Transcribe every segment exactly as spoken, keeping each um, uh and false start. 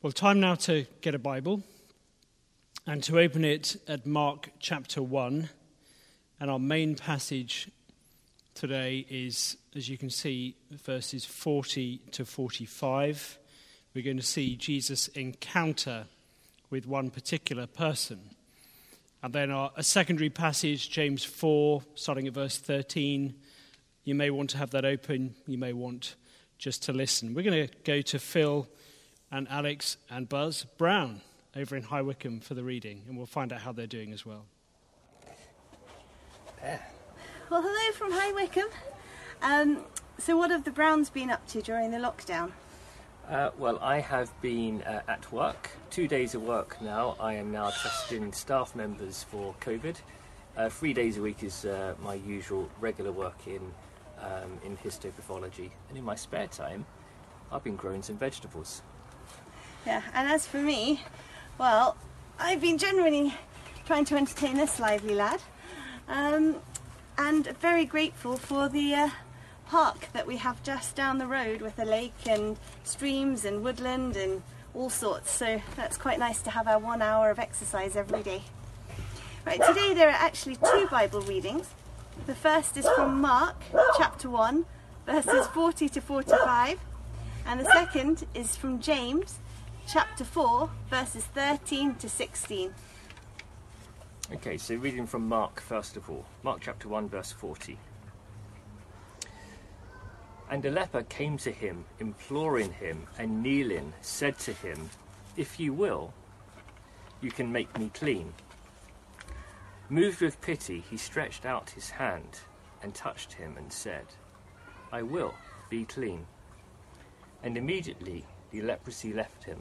Well, time now to get a Bible and to open it at Mark chapter one. And our main passage today is, as you can see, verses forty to forty-five. We're going to see Jesus' encounter with one particular person. And then our, a secondary passage, James four, starting at verse thirteen. You may want to have that open. You may want just to listen. We're going to go to Phil and Alex and Buzz Brown over in High Wycombe for the reading, and we'll find out how they're doing as well. Yeah. Well, hello from High Wycombe. Um, so what have the Browns been up to during the lockdown? Uh, well, I have been uh, at work, two days of work now. I am now testing staff members for COVID. Uh, three days a week is uh, my usual regular work in um, in histopathology. And in my spare time, I've been growing some vegetables. Yeah, and as for me, well, I've been generally trying to entertain this lively lad, um, and very grateful for the uh, park that we have just down the road with a lake and streams and woodland and all sorts. So that's quite nice to have our one hour of exercise every day. Right, today there are actually two Bible readings. The first is from Mark chapter one, verses forty to forty-five, and the second is from James chapter four, verses thirteen to sixteen. Okay, so reading from Mark first of all. Mark chapter one, verse forty. And a leper came to him, imploring him, and kneeling, said to him, "If you will, you can make me clean." Moved with pity, he stretched out his hand and touched him and said, "I will, be clean." And immediately the leprosy left him,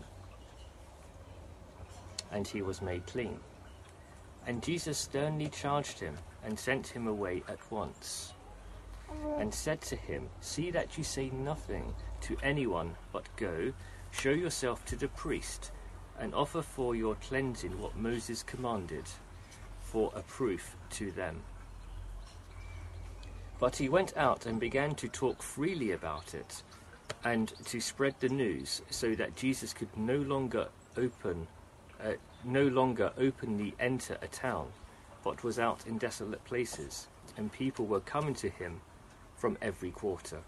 and he was made clean. And Jesus sternly charged him and sent him away at once, and said to him, "See that you say nothing to anyone, but go, show yourself to the priest, and offer for your cleansing what Moses commanded, for a proof to them." But he went out and began to talk freely about it, and to spread the news, so that Jesus could no longer open, uh, no longer openly enter a town, but was out in desolate places, and people were coming to him from every quarter.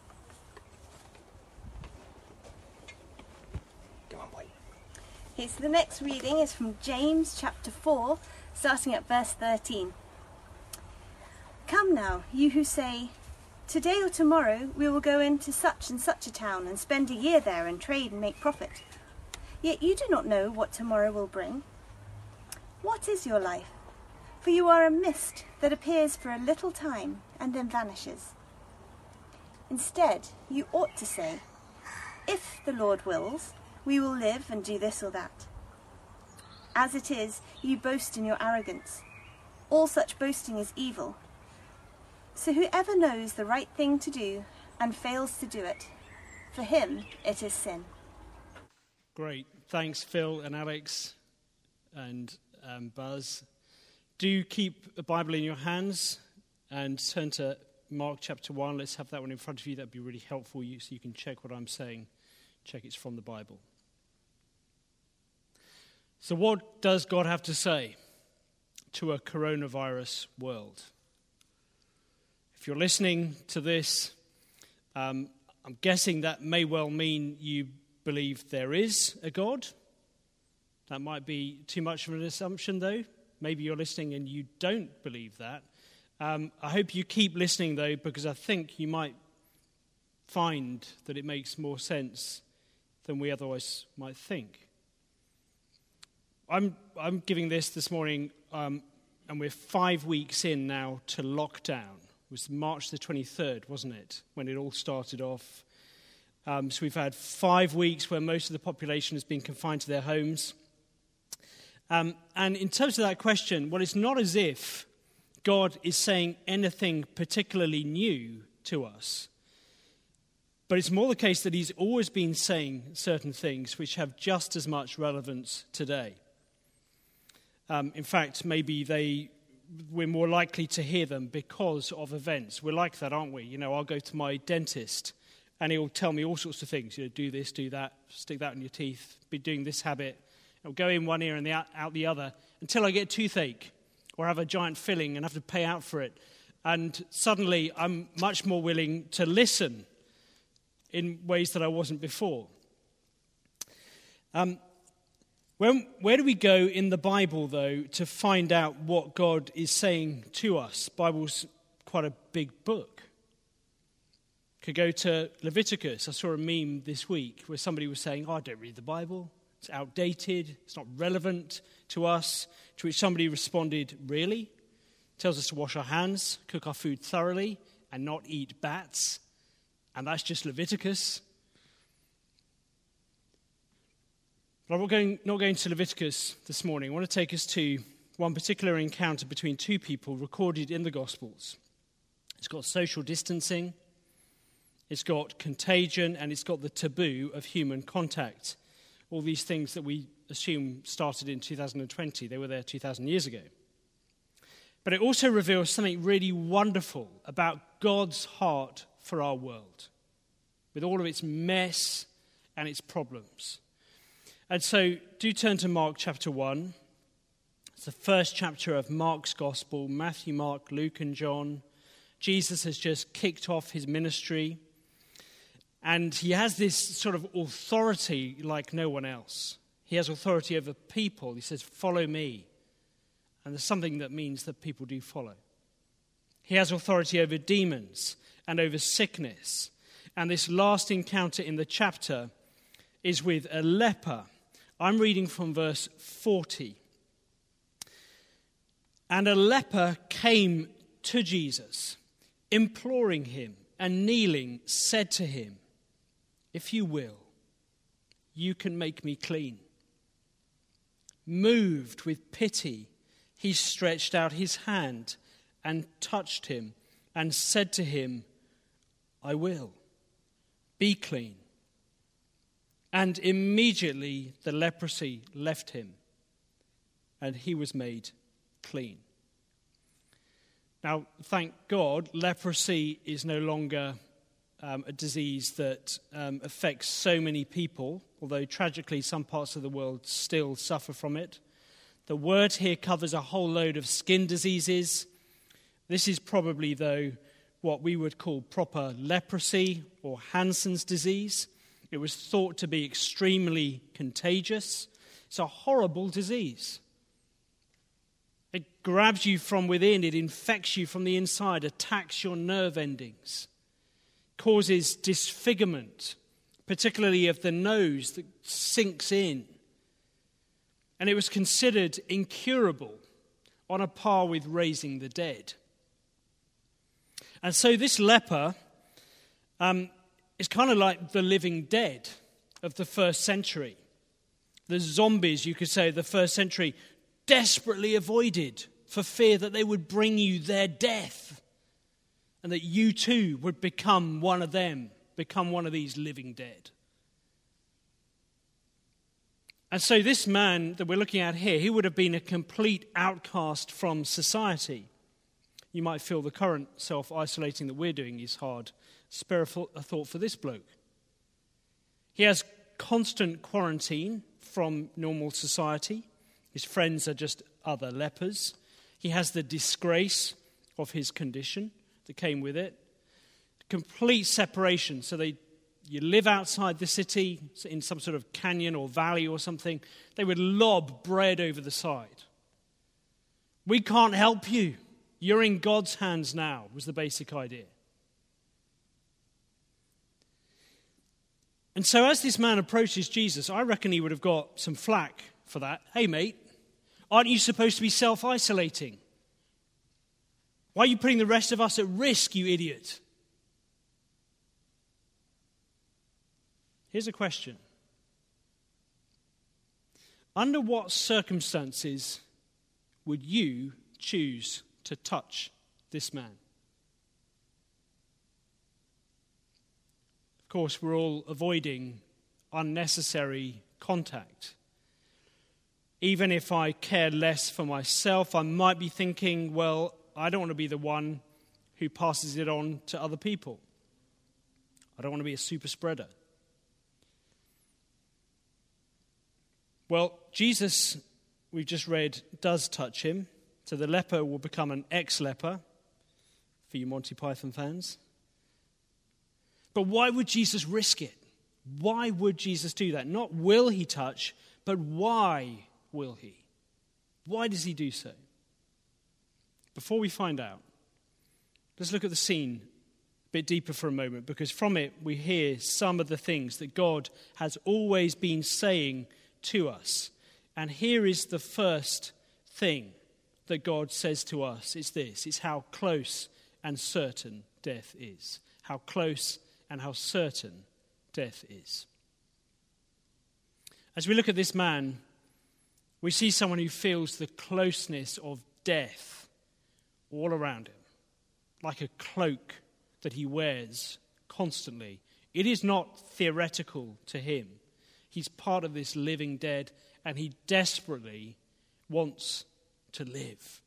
Go on, boy. Okay, so the next reading is from James chapter four, starting at verse thirteen. Come now, you who say, "Today or tomorrow we will go into such and such a town and spend a year there and trade and make profit. Yet you do not know what tomorrow will bring. What is your life? For you are a mist that appears for a little time and then vanishes. Instead, you ought to say, if the Lord wills, we will live and do this or that. As it is, you boast in your arrogance. All such boasting is evil. So whoever knows the right thing to do and fails to do it, for him it is sin. Great. Thanks, Phil and Alex and um, Buzz. Do keep a Bible in your hands and turn to Mark chapter one. Let's have that one in front of you. That would be really helpful so you can check what I'm saying. Check it's from the Bible. So what does God have to say to a coronavirus world? If you're listening to this, um, I'm guessing that may well mean you believe there is a God. That might be too much of an assumption, though. Maybe you're listening and you don't believe that. Um, I hope you keep listening, though, because I think you might find that it makes more sense than we otherwise might think. I'm I'm giving this this morning, um, and we're five weeks in now to lockdown. It was March the twenty-third, wasn't it, when it all started off. Um, so we've had five weeks where most of the population has been confined to their homes. Um, and in terms of that question, well, it's not as if God is saying anything particularly new to us. But it's more the case that he's always been saying certain things which have just as much relevance today. Um, in fact, maybe they we're more likely to hear them because of events. We're like that, aren't we? You know, I'll go to my dentist And he'll tell me all sorts of things. You know, do this, do that, stick that in your teeth, be doing this habit. It'll go in one ear and the out, out the other until I get toothache or have a giant filling and have to pay out for it. And suddenly I'm much more willing to listen in ways that I wasn't before. Um, when, where do we go in the Bible, though, to find out what God is saying to us? The Bible's quite a big book. Could go to Leviticus. I saw a meme this week where somebody was saying, oh, I don't read the Bible. It's outdated. It's not relevant to us. To which somebody responded, really? It tells us to wash our hands, cook our food thoroughly, and not eat bats. And that's just Leviticus. But I'm not going, not going to Leviticus this morning. I want to take us to one particular encounter between two people recorded in the Gospels. It's got social distancing, it's got contagion, and it's got the taboo of human contact. All these things that we assume started in two thousand twenty, they were there two thousand years ago. But it also reveals something really wonderful about God's heart for our world, with all of its mess and its problems. And so do turn to Mark chapter one. It's the first chapter of Mark's Gospel. Matthew, Mark, Luke, and John. Jesus has just kicked off his ministry. And he has this sort of authority like no one else. He has authority over people. He says, follow me. And there's something that means that people do follow. He has authority over demons and over sickness. And this last encounter in the chapter is with a leper. I'm reading from verse forty. And a leper came to Jesus, imploring him, and kneeling, said to him, if you will, you can make me clean. Moved with pity, he stretched out his hand and touched him and said to him, I will, be clean. And immediately the leprosy left him, and he was made clean. Now, thank God, leprosy is no longer um, a disease that um, affects so many people, although tragically some parts of the world still suffer from it. The word here covers a whole load of skin diseases. This is probably, though, what we would call proper leprosy or Hansen's disease. It was thought to be extremely contagious. It's a horrible disease. It grabs you from within, it infects you from the inside, attacks your nerve endings, causes disfigurement, particularly of the nose that sinks in. And it was considered incurable, on a par with raising the dead. And so this leper um, is kind of like the living dead of the first century. The zombies, you could say, of the first century, desperately avoided for fear that they would bring you their death and that you too would become one of them, become one of these living dead. And so this man that we're looking at here, he would have been a complete outcast from society. You might feel the current self-isolating that we're doing is hard. Spare a thought for this bloke. He has constant quarantine from normal society. His friends are just other lepers. He has the disgrace of his condition that came with it. Complete separation. So they, you live outside the city in some sort of canyon or valley or something. They would lob bread over the side. We can't help you. You're in God's hands now, was the basic idea. And so as this man approaches Jesus, I reckon he would have got some flack for that. Hey, mate, aren't you supposed to be self-isolating? Why are you putting the rest of us at risk, you idiot? Here's a question. Under what circumstances would you choose to touch this man? Of course, we're all avoiding unnecessary contact. Even if I care less for myself, I might be thinking, well, I don't want to be the one who passes it on to other people. I don't want to be a super spreader. Well, Jesus, we've just read, does touch him. So the leper will become an ex-leper, for you Monty Python fans. But why would Jesus risk it? Why would Jesus do that? Not will he touch, but why will he? Why does he do so? Before we find out, let's look at the scene a bit deeper for a moment, because from it we hear some of the things that God has always been saying to us. And here is the first thing that God says to us. It's this. It's how close and certain death is. How close and how certain death is. As we look at this man, we see someone who feels the closeness of death all around him, like a cloak that he wears constantly. It is not theoretical to him. He's part of this living dead, and he desperately wants to live.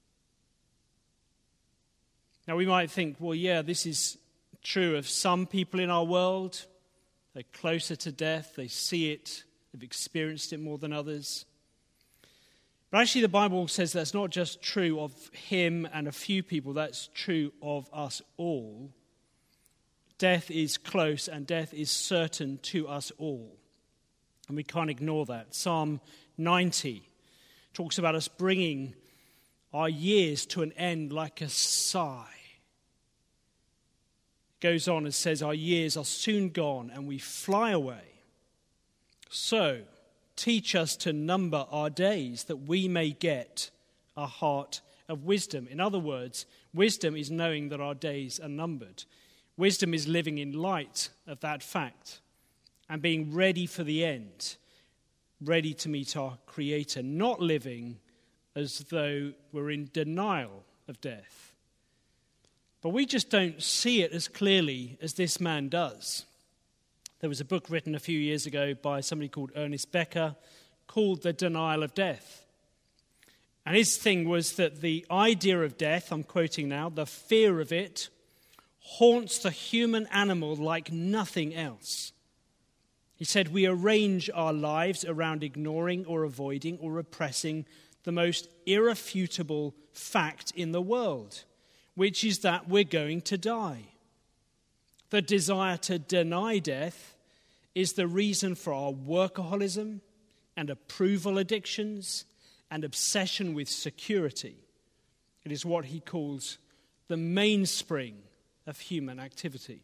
Now we might think, well, yeah, this is true of some people in our world. They're closer to death. They see it. They've experienced it more than others. But actually the Bible says that's not just true of him and a few people. That's true of us all. Death is close and death is certain to us all. And we can't ignore that. Psalm ninety talks about us bringing our years to an end like a sigh. It goes on and says our years are soon gone and we fly away. So, teach us to number our days that we may get a heart of wisdom. In other words, wisdom is knowing that our days are numbered. Wisdom is living in light of that fact and being ready for the end, ready to meet our Creator, not living as though we're in denial of death. But we just don't see it as clearly as this man does. There was a book written a few years ago by somebody called Ernest Becker called The Denial of Death. And his thing was that the idea of death, I'm quoting now, the fear of it, haunts the human animal like nothing else. He said, we arrange our lives around ignoring or avoiding or repressing the most irrefutable fact in the world, which is that we're going to die. The desire to deny death is the reason for our workaholism and approval addictions and obsession with security. It is what he calls the mainspring of human activity.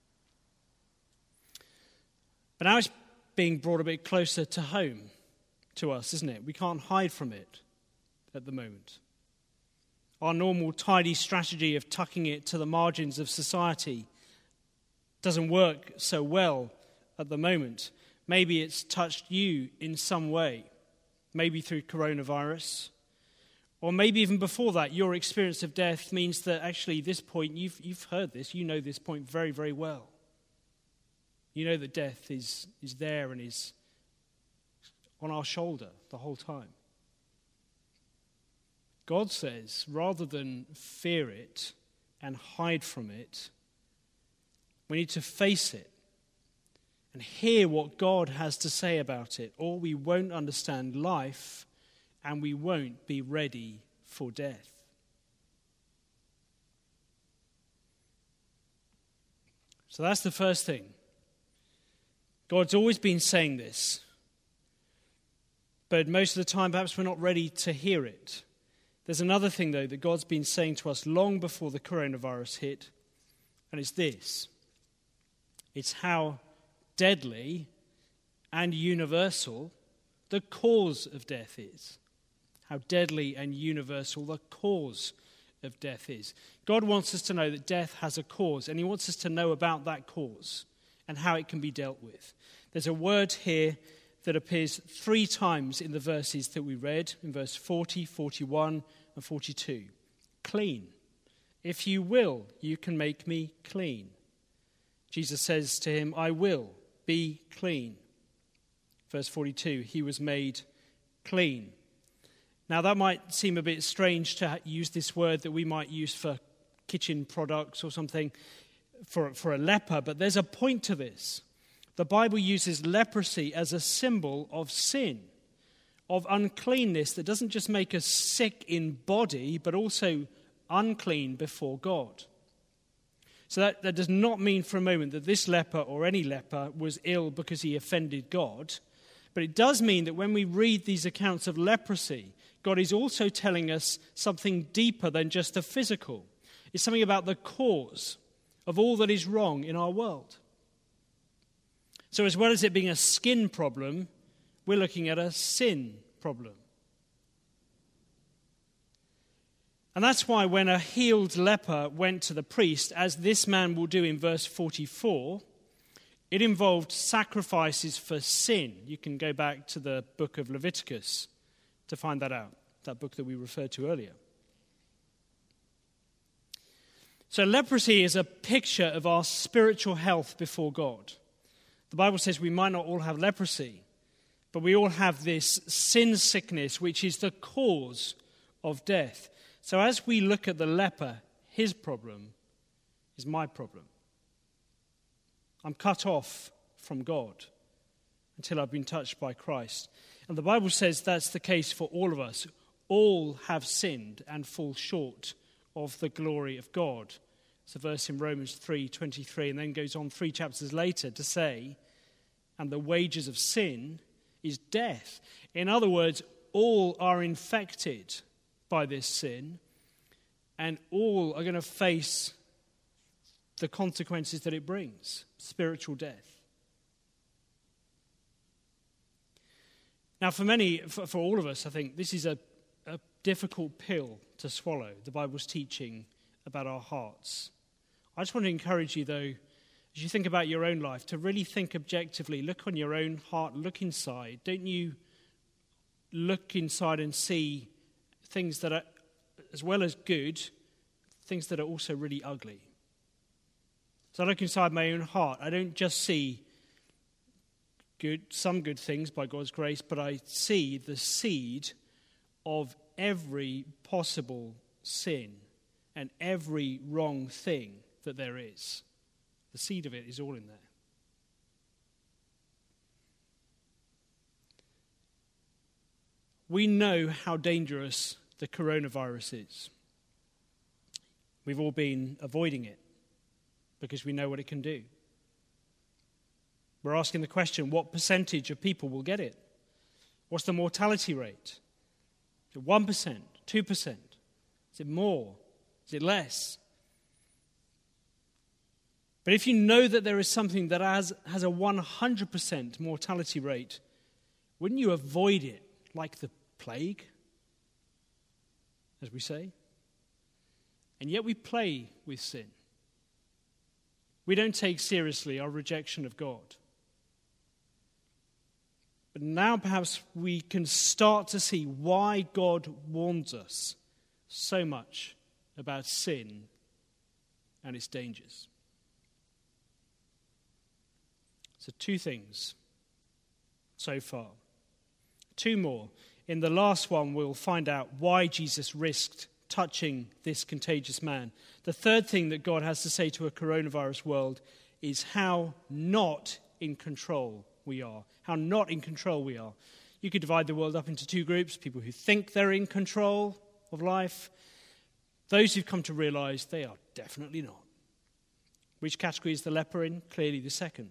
But now it's being brought a bit closer to home to us, isn't it? We can't hide from it at the moment. Our normal tidy strategy of tucking it to the margins of society doesn't work so well at the moment. Maybe it's touched you in some way, maybe through coronavirus, or maybe even before that, your experience of death means that actually this point, you've, you've heard this, you know this point very, very well. You know that death is, is there and is on our shoulder the whole time. God says, rather than fear it and hide from it, we need to face it and hear what God has to say about it, or we won't understand life and we won't be ready for death. So that's the first thing. God's always been saying this, but most of the time perhaps we're not ready to hear it. There's another thing, though, that God's been saying to us long before the coronavirus hit, and it's this. It's how deadly and universal the cause of death is. How deadly and universal the cause of death is. God wants us to know that death has a cause, and he wants us to know about that cause and how it can be dealt with. There's a word here that appears three times in the verses that we read, in verse forty, forty-one, and forty-two. Clean. If you will, you can make me clean. Jesus says to him, I will be clean. Verse forty-two, he was made clean. Now that might seem a bit strange to use this word that we might use for kitchen products or something, for, for a leper, but there's a point to this. The Bible uses leprosy as a symbol of sin, of uncleanness that doesn't just make us sick in body, but also unclean before God. So that, that does not mean for a moment that this leper or any leper was ill because he offended God. But it does mean that when we read these accounts of leprosy, God is also telling us something deeper than just the physical. It's something about the cause of all that is wrong in our world. So as well as it being a skin problem, we're looking at a sin problem. And that's why when a healed leper went to the priest, as this man will do in verse forty-four, it involved sacrifices for sin. You can go back to the book of Leviticus to find that out, that book that we referred to earlier. So leprosy is a picture of our spiritual health before God. The Bible says we might not all have leprosy, but we all have this sin sickness, which is the cause of death. So as we look at the leper, his problem is my problem. I'm cut off from God until I've been touched by Christ. And the Bible says that's the case for all of us. All have sinned and fall short of the glory of God. It's a verse in Romans three twenty-three, and then goes on three chapters later to say, and the wages of sin is death. In other words, all are infected by this sin, and all are going to face the consequences that it brings, spiritual death. Now, for many, for, for all of us, I think this is a, a difficult pill to swallow, the Bible's teaching about our hearts. I just want to encourage you, though, as you think about your own life, to really think objectively. Look on your own heart, look inside. Don't you look inside and see things that are, as well as good, things that are also really ugly. So I look inside my own heart. I don't just see good, some good things by God's grace, but I see the seed of every possible sin and every wrong thing that there is. The seed of it is all in there. We know how dangerous the coronavirus is. We've all been avoiding it because we know what it can do. We're asking the question, what percentage of people will get it? What's the mortality rate? Is it one percent, two percent? Is it more? Is it less? But if you know that there is something that has, has a one hundred percent mortality rate, wouldn't you avoid it like the plague, as we say? And yet we play with sin. We don't take seriously our rejection of God. But now perhaps we can start to see why God warns us so much about sin and its dangers. So two things so far. Two more. In the last one, we'll find out why Jesus risked touching this contagious man. The third thing that God has to say to a coronavirus world is how not in control we are. How not in control we are. You could divide the world up into two groups, people who think they're in control of life, those who've come to realize they are definitely not. Which category is the leper in? Clearly the second.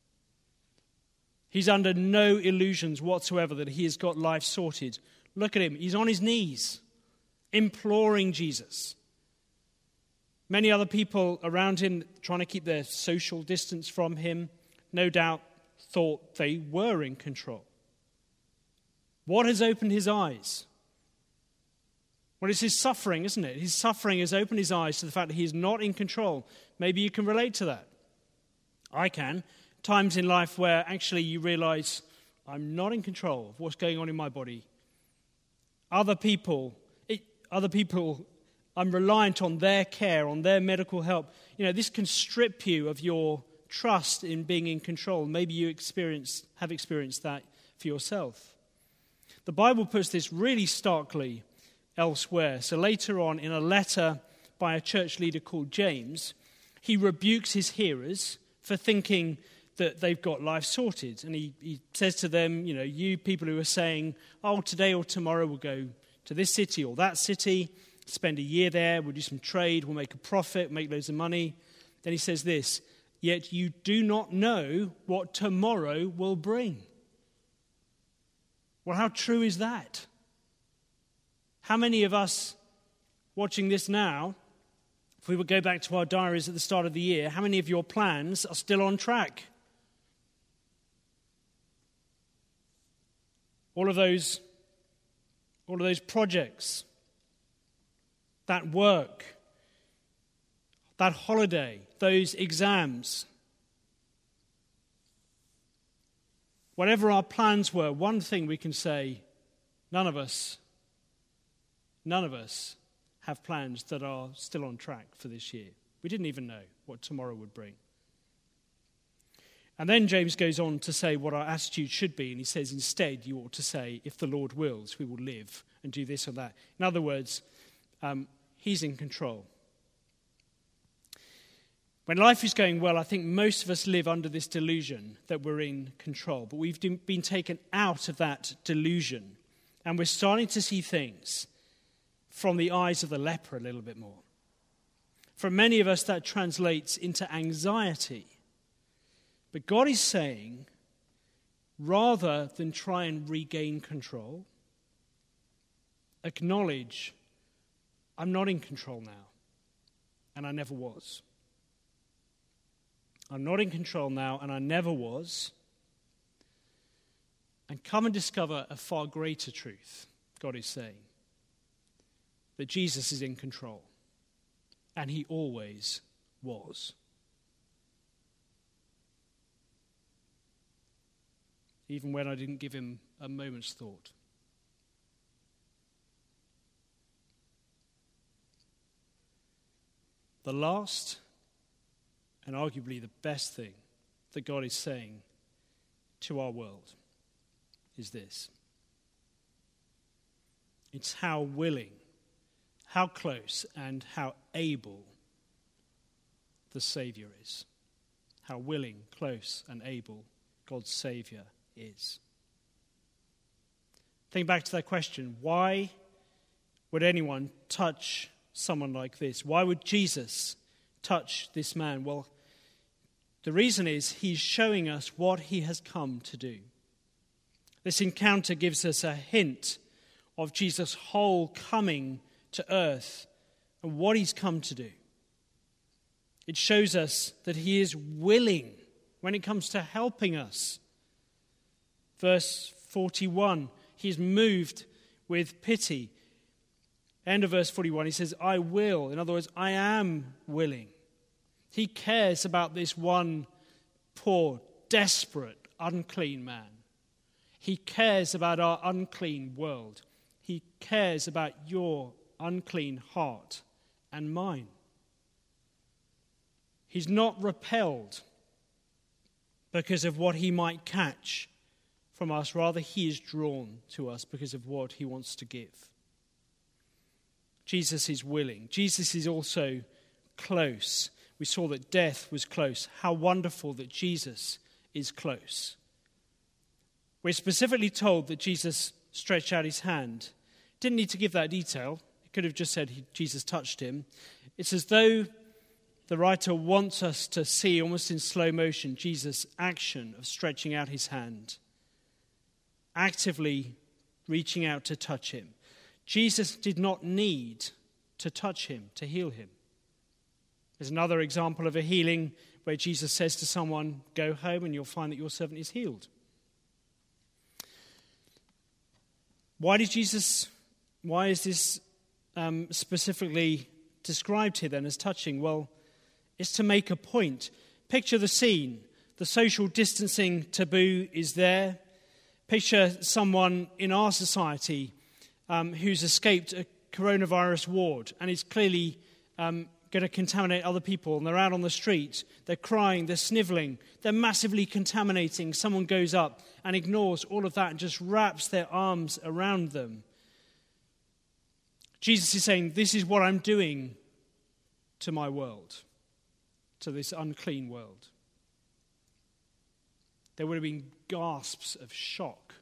He's under no illusions whatsoever that he has got life sorted. Look at him. He's on his knees, imploring Jesus. Many other people around him trying to keep their social distance from him, no doubt thought they were in control. What has opened his eyes? Well, it's his suffering, isn't it? His suffering has opened his eyes to the fact that he is not in control. Maybe you can relate to that. I can. Times in life where actually you realize I'm not in control of what's going on in my body. Other people, it, other people, I'm reliant on their care, on their medical help. You know, this can strip you of your trust in being in control. Maybe you experience, have experienced that for yourself. The Bible puts this really starkly elsewhere. So later on, in a letter by a church leader called James, He rebukes his hearers for thinking that they've got life sorted. And he, he says to them, you know, you people who are saying, oh, today or tomorrow we'll go to this city or that city, spend a year there, we'll do some trade, we'll make a profit, make loads of money. Then he says this, yet you do not know what tomorrow will bring. Well, how true is that? How many of us watching this now, if we would go back to our diaries at the start of the year, how many of your plans are still on track? All of those, all of those projects, that work, that holiday, those exams. Whatever our plans were, one thing we can say, none of us, none of us have plans that are still on track for this year. We didn't even know what tomorrow would bring. And then James goes on to say what our attitude should be, and he says, instead, you ought to say, if the Lord wills, we will live and do this or that. In other words, um, he's in control. When life is going well, I think most of us live under this delusion that we're in control. But we've been taken out of that delusion. And we're starting to see things from the eyes of the leper a little bit more. For many of us, that translates into anxiety. But God is saying, rather than try and regain control, acknowledge, I'm not in control now. And I never was. I'm not in control now, and I never was. And come and discover a far greater truth, God is saying. That Jesus is in control. And he always was. Even when I didn't give him a moment's thought. The last and arguably the best thing that God is saying to our world is this. It's how willing, how close, and how able the Savior is. How willing, close, and able God's Savior is. Think back to that question. Why would anyone touch someone like this? Why would Jesus touch this man? Well, the reason is he's showing us what he has come to do. This encounter gives us a hint of Jesus' whole coming to earth and what he's come to do. It shows us that he is willing when it comes to helping us. Verse forty-one, he is moved with pity. End of verse forty-one, he says, I will. In other words, I am willing. He cares about this one poor, desperate, unclean man. He cares about our unclean world. He cares about your unclean heart and mine. He's not repelled because of what he might catch from us. Rather, he is drawn to us because of what he wants to give. Jesus is willing. Jesus is also close. We saw that death was close. How wonderful that Jesus is close. We're specifically told that Jesus stretched out his hand. Didn't need to give that detail. He could have just said he, Jesus touched him. It's as though the writer wants us to see, almost in slow motion, Jesus' action of stretching out his hand, actively reaching out to touch him. Jesus did not need to touch him to heal him. There's another example of a healing where Jesus says to someone, go home and you'll find that your servant is healed. Why did Jesus, why is this um, specifically described here then as touching? Well, it's to make a point. Picture the scene. The social distancing taboo is there. Picture someone in our society um, who's escaped a coronavirus ward and is clearly um, going to contaminate other people, and they're out on the street, they're crying, they're sniveling, they're massively contaminating. Someone goes up and ignores all of that and just wraps their arms around them. Jesus is saying, this is what I'm doing to my world. to this unclean world. There would have been gasps of shock.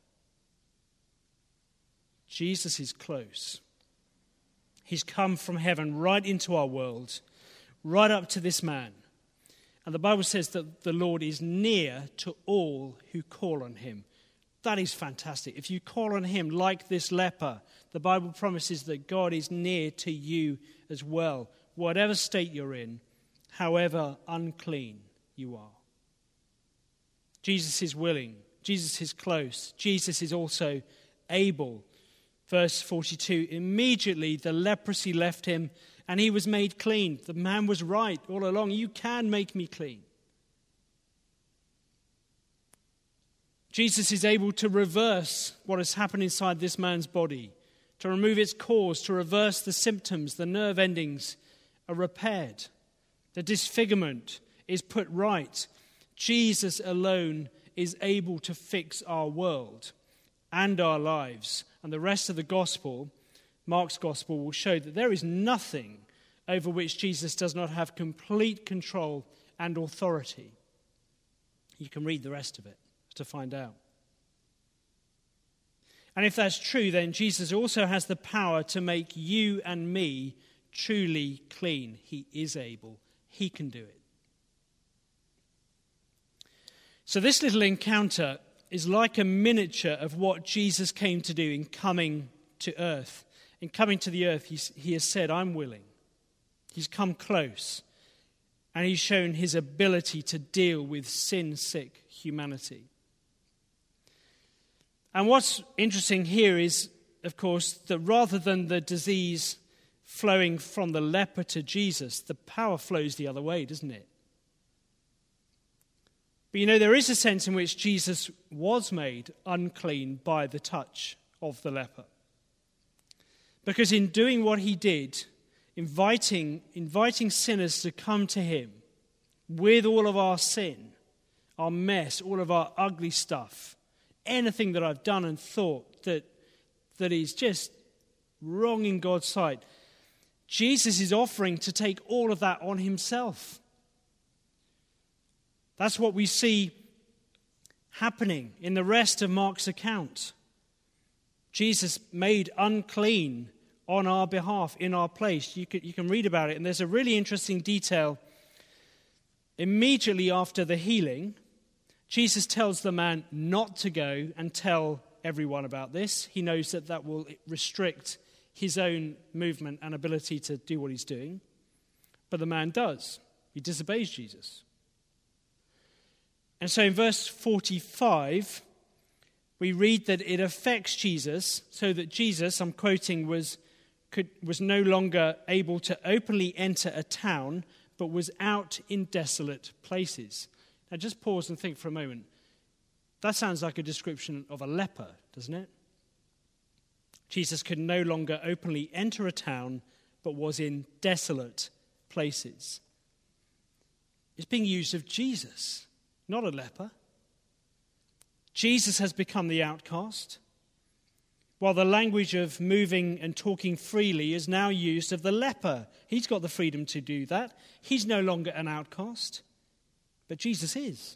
Jesus is close. He's come from heaven right into our world, right up to this man. And the Bible says that the Lord is near to all who call on him. That is fantastic. If you call on him like this leper, the Bible promises that God is near to you as well, whatever state you're in, however unclean you are. Jesus is willing. Jesus is close. Jesus is also able. Verse forty-two, immediately the leprosy left him and he was made clean. The man was right all along. You can make me clean. Jesus is able to reverse what has happened inside this man's body, to remove its cause, to reverse the symptoms. The nerve endings are repaired. The disfigurement is put right. Jesus alone is able to fix our world and our lives. And the rest of the gospel, Mark's gospel, will show that there is nothing over which Jesus does not have complete control and authority. You can read the rest of it to find out. And if that's true, then Jesus also has the power to make you and me truly clean. He is able. He can do it. So this little encounter is like a miniature of what Jesus came to do in coming to earth. In coming to the earth, he's, he has said, I'm willing. He's come close. And he's shown his ability to deal with sin-sick humanity. And what's interesting here is, of course, that rather than the disease flowing from the leper to Jesus, the power flows the other way, doesn't it? But you know, there is a sense in which Jesus was made unclean by the touch of the leper. Because in doing what he did, inviting, inviting sinners to come to him with all of our sin, our mess, all of our ugly stuff, anything that I've done and thought that, that is just wrong in God's sight, Jesus is offering to take all of that on himself. That's what we see happening in the rest of Mark's account. Jesus made unclean on our behalf, in our place. You can, you can read about it, and there's a really interesting detail. Immediately after the healing, Jesus tells the man not to go and tell everyone about this. He knows that that will restrict his own movement and ability to do what he's doing. But the man does. He disobeys Jesus. And so in verse forty-five, we read that it affects Jesus, so that Jesus, I'm quoting, was, could, was no longer able to openly enter a town, but was out in desolate places. Now just pause and think for a moment. That sounds like a description of a leper, doesn't it? Jesus could no longer openly enter a town, but was in desolate places. It's being used of Jesus, not a leper. Jesus has become the outcast, while the language of moving and talking freely is now used of the leper. He's got the freedom to do that. He's no longer an outcast, but Jesus is.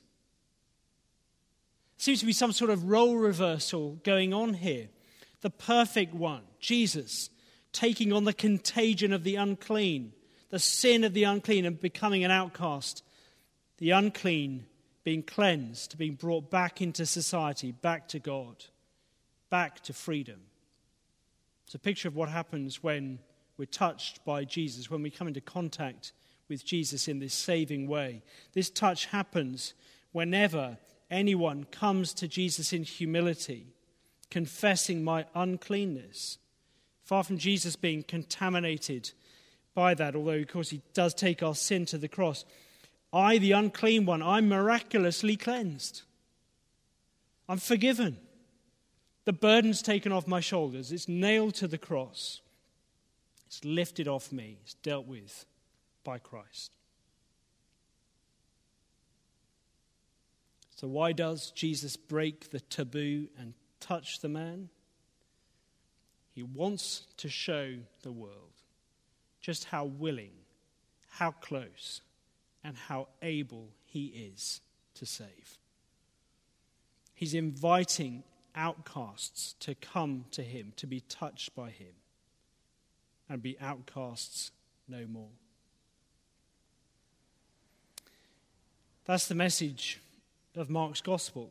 Seems to be some sort of role reversal going on here. The perfect one, Jesus, taking on the contagion of the unclean, the sin of the unclean, and becoming an outcast. The unclean being cleansed, being brought back into society, back to God, back to freedom. It's a picture of what happens when we're touched by Jesus, when we come into contact with Jesus in this saving way. This touch happens whenever anyone comes to Jesus in humility, confessing my uncleanness, far from Jesus being contaminated by that, although, of course, he does take our sin to the cross. I, the unclean one, I'm miraculously cleansed. I'm forgiven. The burden's taken off my shoulders. It's nailed to the cross. It's lifted off me. It's dealt with by Christ. So why does Jesus break the taboo and touch the man? He wants to show the world just how willing, how close, and how able he is to save. He's inviting outcasts to come to him, to be touched by him, and be outcasts no more. That's the message of Mark's gospel.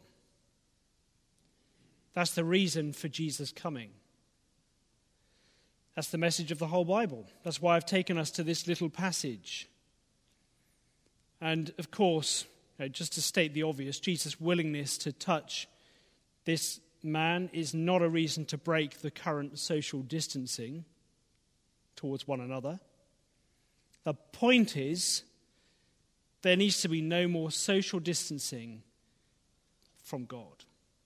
That's the reason for Jesus coming. That's the message of the whole Bible. That's why I've taken us to this little passage. And of course, you know, just to state the obvious, Jesus' willingness to touch this man is not a reason to break the current social distancing towards one another. The point is, there needs to be no more social distancing from God.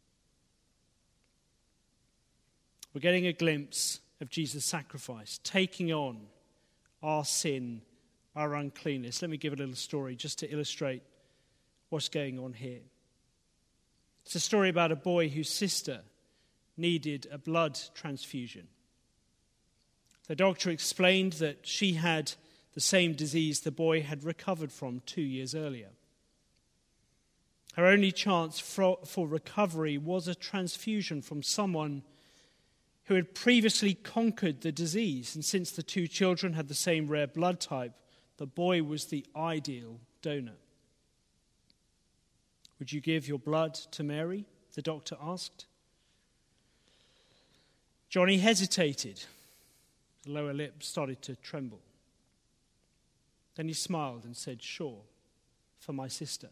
We're getting a glimpse of Jesus' sacrifice, taking on our sin, our uncleanness. Let me give a little story just to illustrate what's going on here. It's a story about a boy whose sister needed a blood transfusion. The doctor explained that she had the same disease the boy had recovered from two years earlier. Her only chance for, for recovery was a transfusion from someone who had previously conquered the disease. And since the two children had the same rare blood type, the boy was the ideal donor. Would you give your blood to Mary? The doctor asked. Johnny hesitated. The lower lip started to tremble. Then he smiled and said, "Sure, for my sister."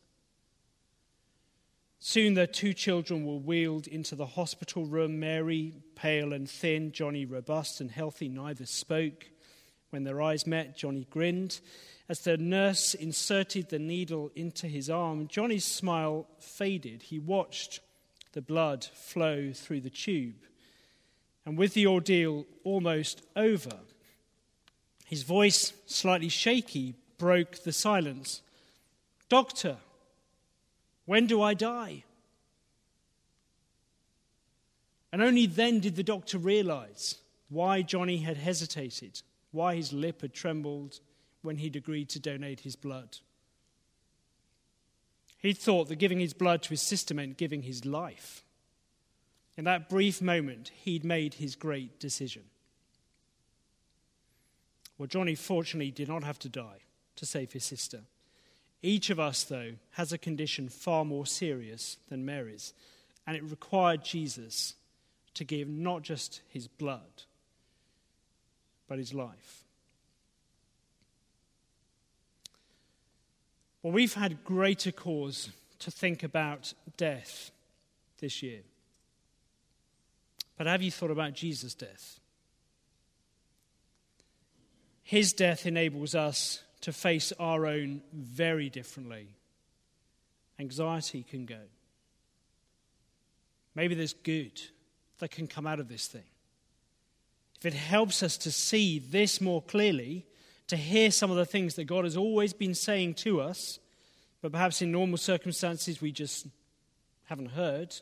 Soon the two children were wheeled into the hospital room. Mary, pale and thin, Johnny, robust and healthy. Neither spoke. When their eyes met, Johnny grinned. As the nurse inserted the needle into his arm, Johnny's smile faded. He watched the blood flow through the tube. And with the ordeal almost over, his voice, slightly shaky, broke the silence. "Doctor, when do I die?" And only then did the doctor realize why Johnny had hesitated, why his lip had trembled when he'd agreed to donate his blood. He'd thought that giving his blood to his sister meant giving his life. In that brief moment, he'd made his great decision. Well, Johnny fortunately did not have to die to save his sister. Each of us, though, has a condition far more serious than Mary's, and it required Jesus to give not just his blood, but his life. Well, we've had greater cause to think about death this year. But have you thought about Jesus' death? His death enables us to face our own very differently. Anxiety can go. Maybe there's good that can come out of this thing. If it helps us to see this more clearly, to hear some of the things that God has always been saying to us, but perhaps in normal circumstances we just haven't heard,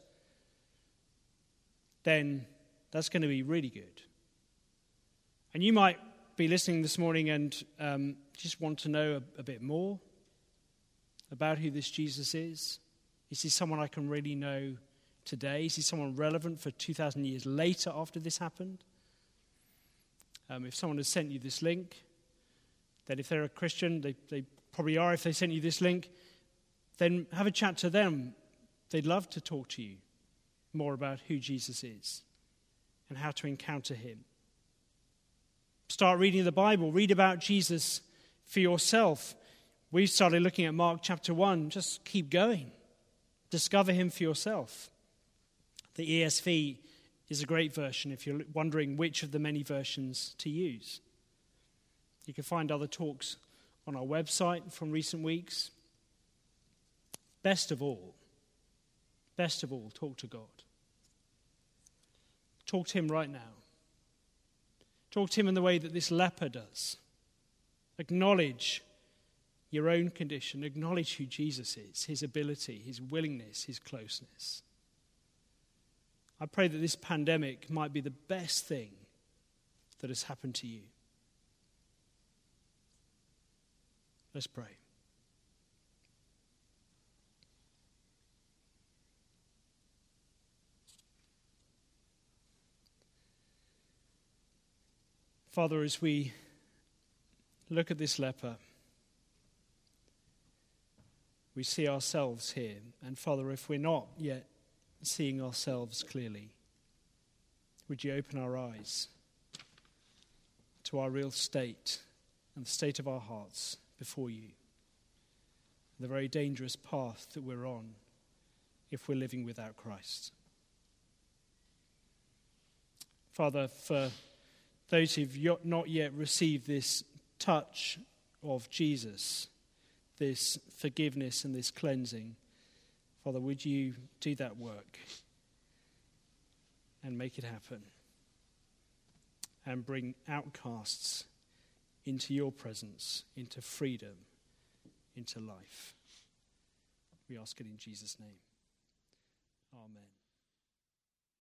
then that's going to be really good. And you might be listening this morning and um, just want to know a, a bit more about who this Jesus is. Is he someone I can really know today? Is he someone relevant for two thousand years later after this happened? Um, if someone has sent you this link, then if they're a Christian, they, they probably are, if they sent you this link, then have a chat to them. They'd love to talk to you more about who Jesus is and how to encounter him. Start reading the Bible. Read about Jesus for yourself. We've started looking at Mark chapter one. Just keep going. Discover him for yourself. The E S V is a great version if you're wondering which of the many versions to use. You can find other talks on our website from recent weeks. Best of all, best of all, talk to God. Talk to him right now. Talk to him in the way that this leper does. Acknowledge your own condition. Acknowledge who Jesus is, his ability, his willingness, his closeness. I pray that this pandemic might be the best thing that has happened to you. Let's pray. Father, as we look at this leper, we see ourselves here. And Father, if we're not yet seeing ourselves clearly, would you open our eyes to our real state and the state of our hearts before you, the very dangerous path that we're on if we're living without Christ. Father, for those who've not yet received this touch of Jesus, this forgiveness and this cleansing, Father, would you do that work and make it happen and bring outcasts into your presence, into freedom, into life. We ask it in Jesus' name. Amen.